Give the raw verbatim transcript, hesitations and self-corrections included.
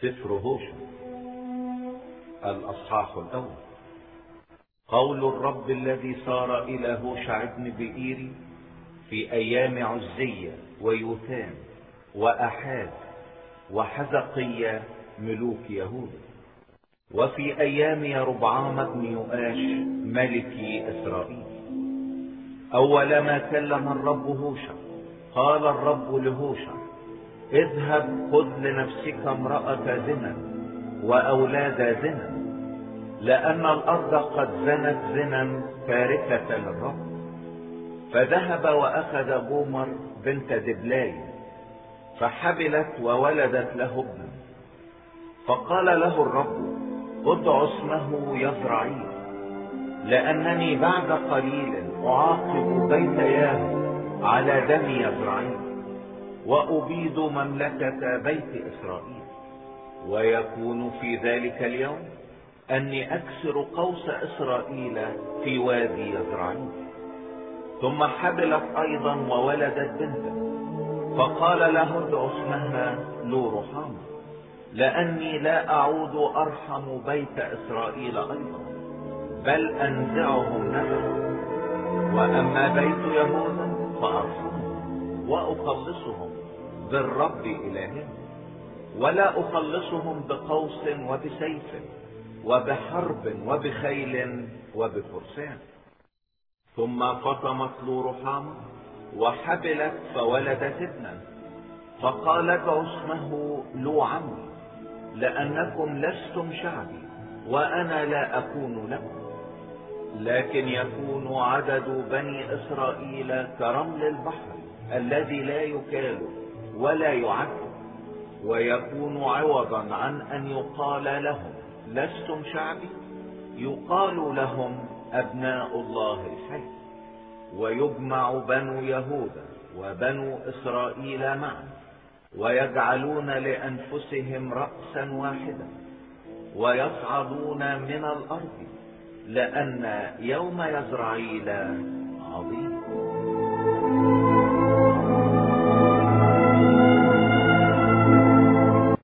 سفر هوشع الأصحاح الأول. قول الرب الذي صار إلى هوشع ابن بئيري في أيام عزية ويوثام وأحاد وحزقية ملوك يهوذا، وفي أيام يربعام بن يؤاش ملك إسرائيل. أول ما كلم الرب هوشع قال الرب لهوشع: اذهب خذ لنفسك امرأة زنا وأولاد زنا، لأن الأرض قد زنت زنا تاركة للرب. فذهب وأخذ بومر بنت دبلاي فحبلت وولدت له ابنا. فقال له الرب: ادع اسمه يزرعيل، لأنني بعد قليل أعاقب بيت ياهو على دم يزرعيل وأبيد مملكة بيت إسرائيل. ويكون في ذلك اليوم أني أكسر قوس إسرائيل في وادي يزرعيل. ثم حبلت أيضا وولدت بنتا، فقال له ادع اسمها لورحام، لأني لا أعود أرحم بيت إسرائيل أيضا، بل أنزعهم نزعا. وأما بيت يهوذا فأرحمهم وأخلصهم بالرب إلههم، ولا أخلصهم بقوس وبسيف وبحرب وبخيل وبفرسان. ثم فطمت لورحام وحبلت فولدت ابنا، فقال ادع اسمه لو عمي، لأنكم لستم شعبي وأنا لا أكون لكم، لكن يكون عدد بني إسرائيل كرمل البحر الذي لا يكال ولا يعد. ويكون عوضا عن أن يقال لهم لستم شعبي، يقال لهم أبناء الله الحي. ويجمع بنو يهوذا وبنو إسرائيل معا، ويجعلون لأنفسهم رأسا واحدا، ويصعدون من الأرض، لأن يوم يزرعيل عظيم.